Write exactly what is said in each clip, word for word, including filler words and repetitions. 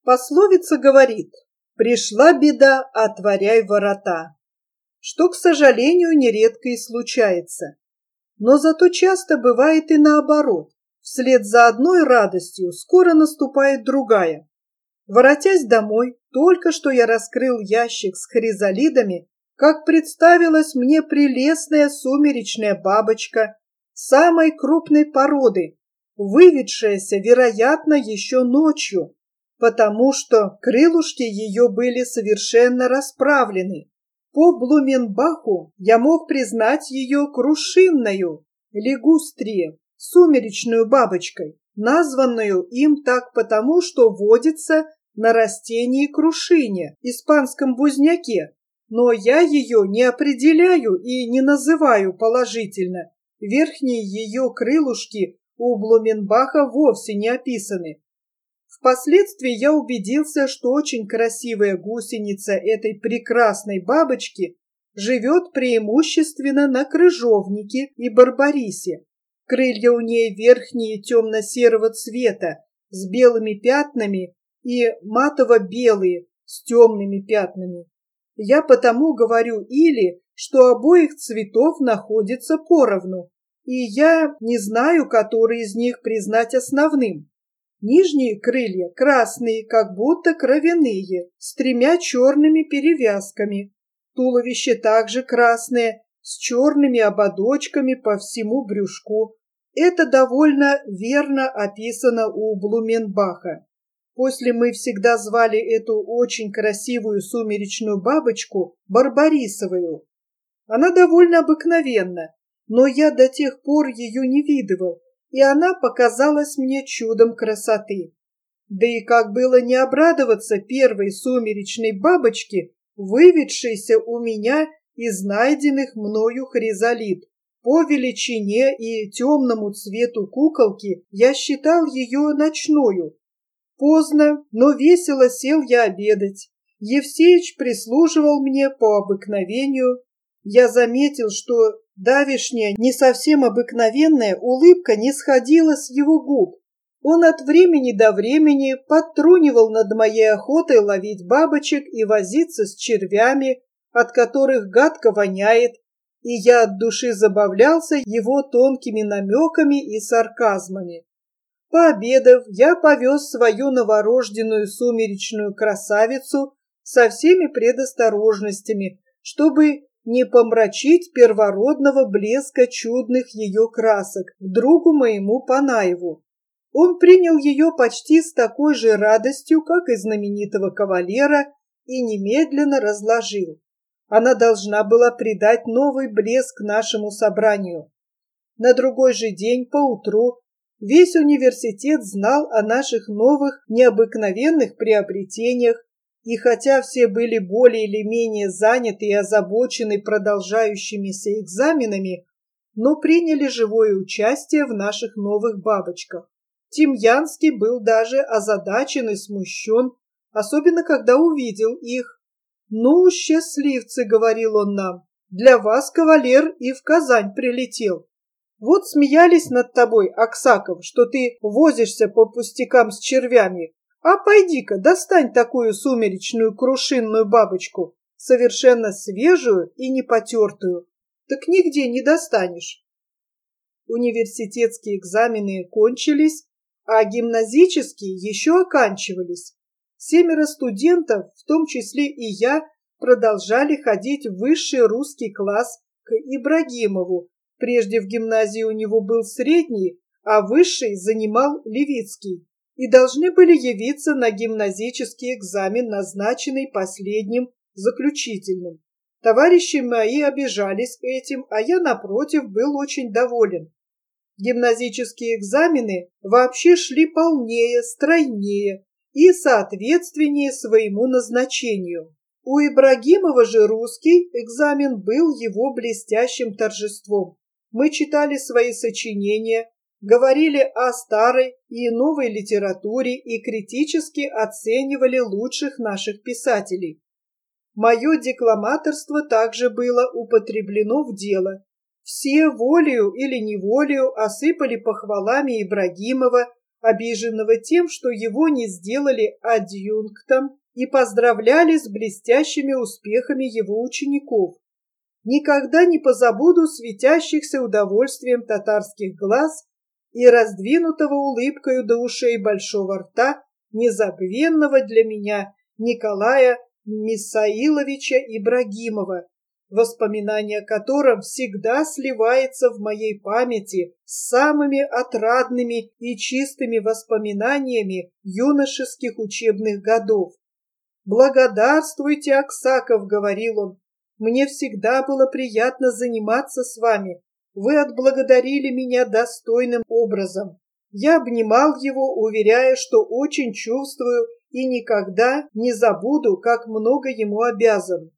Пословица говорит: «Пришла беда, отворяй ворота», что, к сожалению, нередко и случается. Но зато часто бывает и наоборот. Вслед за одной радостью скоро наступает другая. Воротясь домой, только что я раскрыл ящик с хризалидами, как представилась мне прелестная сумеречная бабочка самой крупной породы, выведшаяся, вероятно, еще ночью, потому что крылышки ее были совершенно расправлены. По Блуменбаху я мог признать ее крушинною, лигустрие, сумеречную бабочкой, названную им так потому, что водится на растении крушине, испанском бузняке, но я ее не определяю и не называю положительно. Верхние ее крылышки у Блуменбаха вовсе не описаны. Впоследствии я убедился, что очень красивая гусеница этой прекрасной бабочки живет преимущественно на крыжовнике и барбарисе. Крылья у ней верхние темно-серого цвета с белыми пятнами и матово-белые с темными пятнами. Я потому говорю или, что обоих цветов находится поровну, и я не знаю, который из них признать основным. Нижние крылья красные, как будто кровяные, с тремя черными перевязками. Туловище также красное, с черными ободочками по всему брюшку. Это довольно верно описано у Блуменбаха. После мы всегда звали эту очень красивую сумеречную бабочку барбарисовую. Она довольно обыкновенна, но я до тех пор ее не видывал, и она показалась мне чудом красоты. Да и как было не обрадоваться первой сумеречной бабочке, выведшейся у меня из найденных мною хризалид. По величине и темному цвету куколки я считал ее ночною. Поздно, но весело сел я обедать. Евсеич прислуживал мне по обыкновению. Я заметил, что давешняя, не совсем обыкновенная улыбка не сходила с его губ. Он от времени до времени подтрунивал над моей охотой ловить бабочек и возиться с червями, от которых гадко воняет, и я от души забавлялся его тонкими намеками и сарказмами. Пообедав, я повез свою новорожденную сумеречную красавицу со всеми предосторожностями, чтобы не помрачить первородного блеска чудных ее красок другу моему Панаеву. Он принял ее почти с такой же радостью, как и знаменитого кавалера, и немедленно разложил. Она должна была придать новый блеск нашему собранию. На другой же день поутру весь университет знал о наших новых необыкновенных приобретениях, и хотя все были более или менее заняты и озабочены продолжающимися экзаменами, но приняли живое участие в наших новых бабочках. Тимьянский был даже озадачен и смущен, особенно когда увидел их. «Ну, счастливцы», — говорил он нам, — «для вас кавалер и в Казань прилетел. Вот смеялись над тобой, Аксаков, что ты возишься по пустякам с червями. А пойди-ка, достань такую сумеречную крушинную бабочку, совершенно свежую и непотертую. Так нигде не достанешь». Университетские экзамены кончились, а гимназические еще оканчивались. Семеро студентов, в том числе и я, продолжали ходить в высший русский класс к Ибрагимову. Прежде в гимназии у него был средний, а высший занимал Левицкий, и должны были явиться на гимназический экзамен, назначенный последним, заключительным. Товарищи мои обижались этим, а я, напротив, был очень доволен. Гимназические экзамены вообще шли полнее, стройнее и соответственнее своему назначению. У Ибрагимова же русский экзамен был его блестящим торжеством. Мы читали свои сочинения, говорили о старой и новой литературе и критически оценивали лучших наших писателей. Мое декламаторство также было употреблено в дело. Все волею или неволею осыпали похвалами Ибрагимова, обиженного тем, что его не сделали адъюнктом, и поздравляли с блестящими успехами его учеников. Никогда не позабуду светящихся удовольствием татарских глаз и раздвинутого улыбкою до ушей большого рта незабвенного для меня Николая Мисаиловича Ибрагимова, воспоминание о котором всегда сливается в моей памяти с самыми отрадными и чистыми воспоминаниями юношеских учебных годов. «Благодарствуйте, Аксаков», — говорил он, — «мне всегда было приятно заниматься с вами. Вы отблагодарили меня достойным образом». Я обнимал его, уверяя, что очень чувствую и никогда не забуду, как много ему обязан.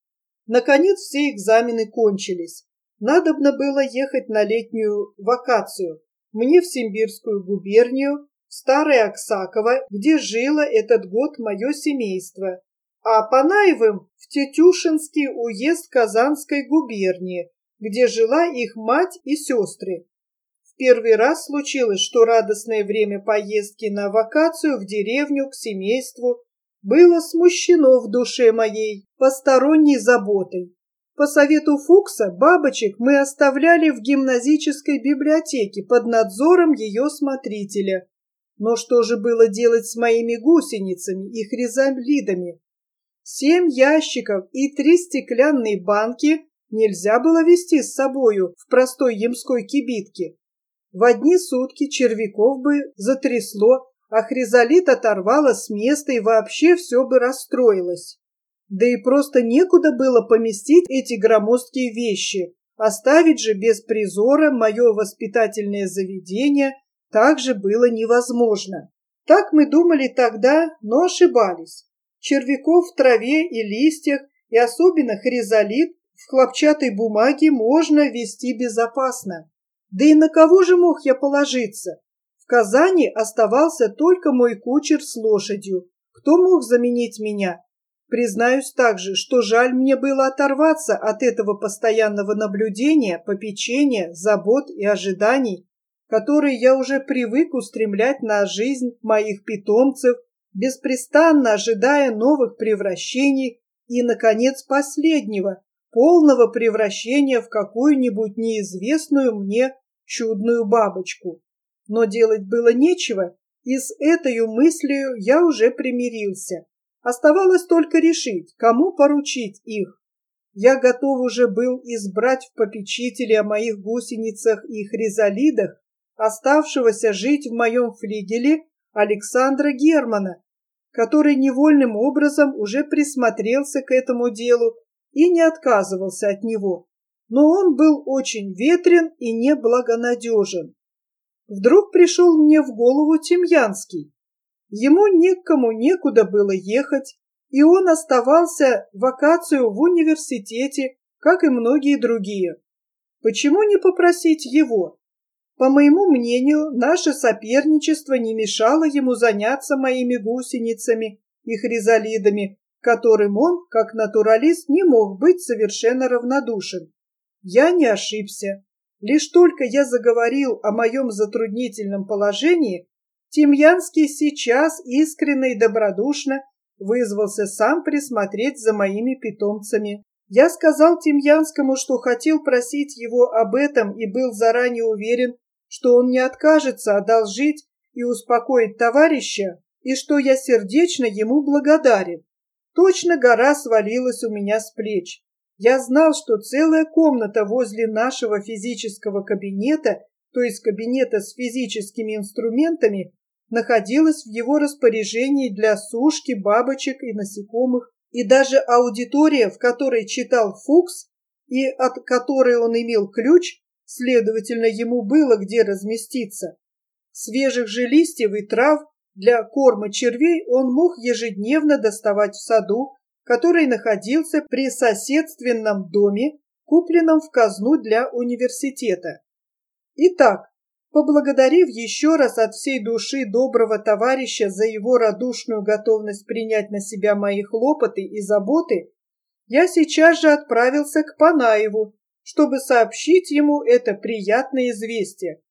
Наконец все экзамены кончились. Надобно было ехать на летнюю вакацию. Мне в Симбирскую губернию, в Старое Аксаково, где жило этот год мое семейство, а Панаевым в Тетюшинский уезд Казанской губернии, где жила их мать и сестры. В первый раз случилось, что радостное время поездки на вакацию в деревню к семейству было смущено в душе моей посторонней заботой. По совету Фукса бабочек мы оставляли в гимназической библиотеке под надзором ее смотрителя. Но что же было делать с моими гусеницами и хризалидами? Семь ящиков и три стеклянные банки нельзя было везти с собою в простой ямской кибитке. В одни сутки червяков бы затрясло, а хризалит оторвало с места, и вообще все бы расстроилось. Да и просто некуда было поместить эти громоздкие вещи. Оставить же без призора мое воспитательное заведение также было невозможно. Так мы думали тогда, но ошибались. Червяков в траве и листьях, и особенно хризалит, в хлопчатой бумаге можно везти безопасно. Да и на кого же мог я положиться? В Казани оставался только мой кучер с лошадью. Кто мог заменить меня? Признаюсь также, что жаль мне было оторваться от этого постоянного наблюдения, попечения, забот и ожиданий, которые я уже привык устремлять на жизнь моих питомцев, беспрестанно ожидая новых превращений и, наконец, последнего, полного превращения в какую-нибудь неизвестную мне чудную бабочку. Но делать было нечего, и с этой мыслью я уже примирился. Оставалось только решить, кому поручить их. Я готов уже был избрать в попечители о моих гусеницах и хризалидах оставшегося жить в моем флигеле Александра Германа, который невольным образом уже присмотрелся к этому делу и не отказывался от него. Но он был очень ветрен и неблагонадежен. Вдруг пришел мне в голову Тимьянский. Ему некому некуда было ехать, и он оставался вакацию в университете, как и многие другие. Почему не попросить его? По моему мнению, наше соперничество не мешало ему заняться моими гусеницами и хризалидами, к которым он, как натуралист, не мог быть совершенно равнодушен. Я не ошибся. Лишь только я заговорил о моем затруднительном положении, Тимьянский сейчас искренне и добродушно вызвался сам присмотреть за моими питомцами. Я сказал Тимьянскому, что хотел просить его об этом и был заранее уверен, что он не откажется одолжить и успокоить товарища, и что я сердечно ему благодарен. Точно гора свалилась у меня с плеч. Я знал, что целая комната возле нашего физического кабинета, то есть кабинета с физическими инструментами, находилась в его распоряжении для сушки бабочек и насекомых, и даже аудитория, в которой читал Фукс и от которой он имел ключ, следовательно, ему было где разместиться. Свежих же листьев и трав для корма червей он мог ежедневно доставать в саду, который находился при соседственном доме, купленном в казну для университета. Итак, поблагодарив еще раз от всей души доброго товарища за его радушную готовность принять на себя мои хлопоты и заботы, я сейчас же отправился к Панаеву, чтобы сообщить ему это приятное известие.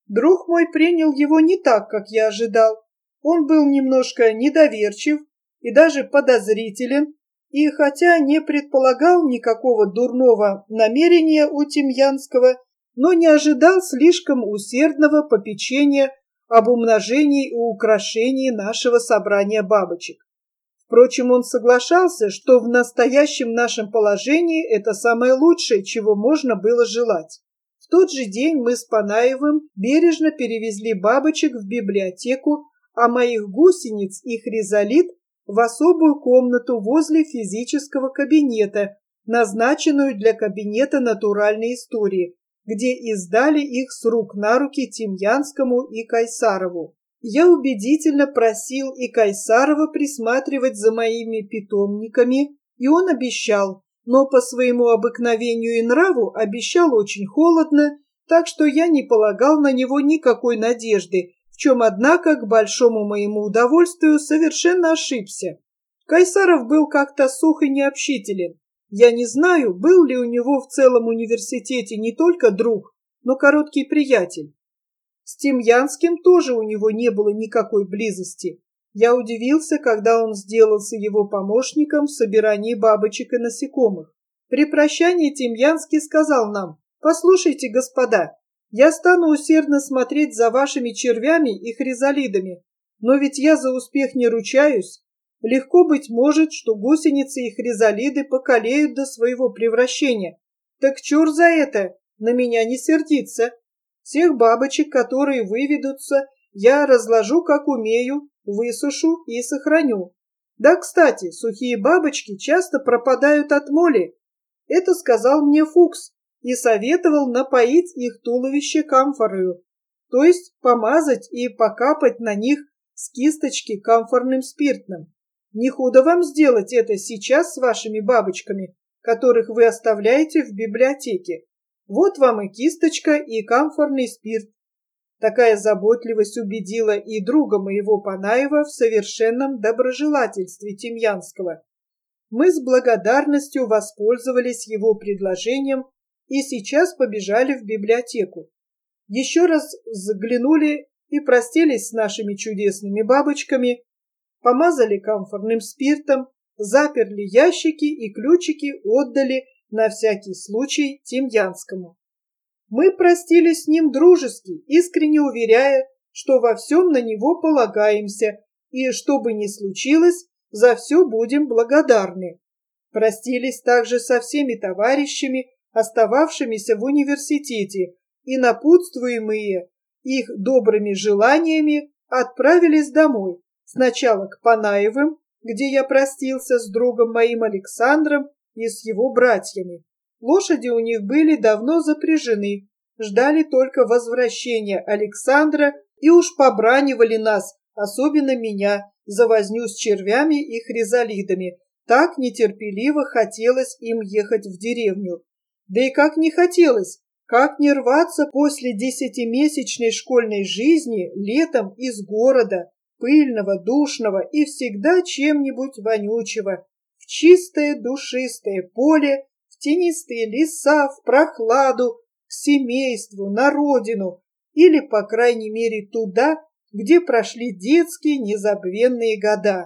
Друг мой принял его не так, как я ожидал. Он был немножко недоверчив и даже подозрителен, и хотя не предполагал никакого дурного намерения у Тимьянского, но не ожидал слишком усердного попечения об умножении и украшении нашего собрания бабочек. Впрочем, он соглашался, что в настоящем нашем положении это самое лучшее, чего можно было желать. В тот же день мы с Панаевым бережно перевезли бабочек в библиотеку, а моих гусениц и хризолит в особую комнату возле физического кабинета, назначенную для кабинета натуральной истории, где издали их с рук на руки Тимьянскому и Кайсарову. Я убедительно просил и Кайсарова присматривать за моими питомниками, и он обещал, но по своему обыкновению и нраву обещал очень холодно, так что я не полагал на него никакой надежды, в чем, однако, к большому моему удовольствию совершенно ошибся. Кайсаров был как-то сух и необщителен. Я не знаю, был ли у него в целом университете не только друг, но короткий приятель. С Тимьянским тоже у него не было никакой близости. Я удивился, когда он сделался его помощником в собирании бабочек и насекомых. При прощании Тимьянский сказал нам: «Послушайте, господа, я стану усердно смотреть за вашими червями и хризалидами, но ведь я за успех не ручаюсь. Легко быть может, что гусеницы и хризалиды покалеют до своего превращения. Так чур за это, на меня не сердиться. Всех бабочек, которые выведутся, я разложу как умею, высушу и сохраню. Да, кстати, сухие бабочки часто пропадают от моли. Это сказал мне Фукс и советовал напоить их туловище камфорою, то есть помазать и покапать на них с кисточки камфорным спиртным. Не худо вам сделать это сейчас с вашими бабочками, которых вы оставляете в библиотеке. Вот вам и кисточка, и камфорный спирт». Такая заботливость убедила и друга моего Панаева в совершенном доброжелательстве Тимьянского. Мы с благодарностью воспользовались его предложением и сейчас побежали в библиотеку. Еще раз заглянули и простились с нашими чудесными бабочками, помазали камфорным спиртом, заперли ящики и ключики отдали на всякий случай Тимьянскому. Мы простились с ним дружески, искренне уверяя, что во всем на него полагаемся и, что бы ни случилось, за все будем благодарны. Простились также со всеми товарищами, остававшимися в университете, и, напутствуемые их добрыми желаниями, отправились домой, сначала к Панаевым, где я простился с другом моим Александром и с его братьями. Лошади у них были давно запряжены, ждали только возвращения Александра и уж побранивали нас, особенно меня, за возню с червями и хризалидами. Так нетерпеливо хотелось им ехать в деревню. Да и как не хотелось, как не рваться после десятимесячной школьной жизни летом из города, пыльного, душного и всегда чем-нибудь вонючего, в чистое душистое поле, в тенистые леса, в прохладу, к семейству, на родину или, по крайней мере, туда, где прошли детские незабвенные года.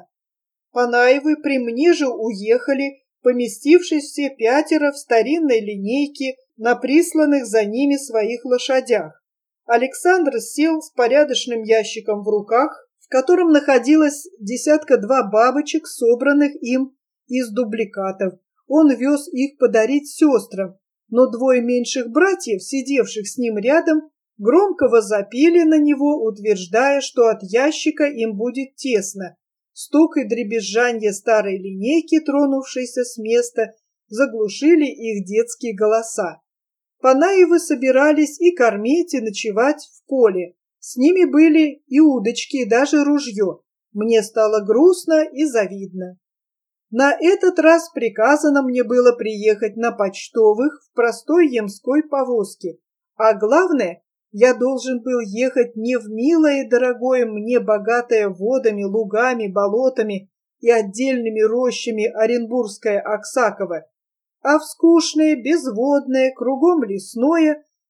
Панаевы при мне же уехали, поместившись все пятеро в старинной линейке на присланных за ними своих лошадях. Александр сел с порядочным ящиком в руках, в котором находилось десятка-два бабочек, собранных им из дубликатов. Он вез их подарить сестрам, но двое меньших братьев, сидевших с ним рядом, громко возопили на него, утверждая, что от ящика им будет тесно. Стук и дребезжанье старой линейки, тронувшейся с места, заглушили их детские голоса. Панаевы собирались и кормить, и ночевать в поле. С ними были и удочки, и даже ружье. Мне стало грустно и завидно. На этот раз приказано мне было приехать на почтовых в простой ямской повозке. А главное, я должен был ехать не в милое и дорогое мне, богатое водами, лугами, болотами и отдельными рощами Оренбургское Аксаково, а в скучное, безводное, кругом лесное,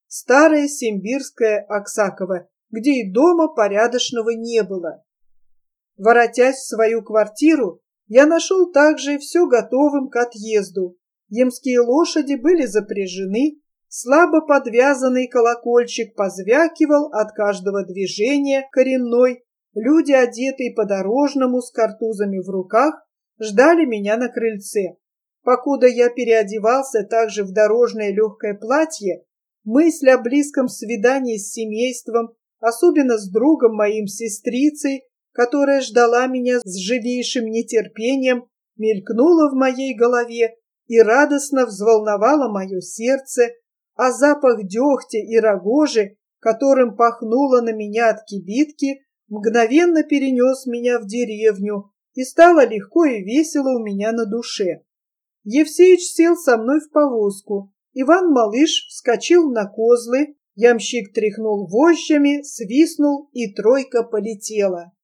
старая симбирская Аксаково, где и дома порядочного не было. Воротясь в свою квартиру, я нашел также все готовым к отъезду. Емские лошади были запряжены, слабо подвязанный колокольчик позвякивал от каждого движения коренной, люди, одетые по-дорожному с картузами в руках, ждали меня на крыльце. Покуда я переодевался также в дорожное легкое платье, мысль о близком свидании с семейством, особенно с другом моим сестрицей, которая ждала меня с живейшим нетерпением, мелькнула в моей голове и радостно взволновала мое сердце, а запах дегтя и рогожи, которым пахнуло на меня от кибитки, мгновенно перенес меня в деревню, и стало легко и весело у меня на душе. Евсеич сел со мной в повозку, Иван-малыш вскочил на козлы, ямщик тряхнул вожжами, свистнул, и тройка полетела.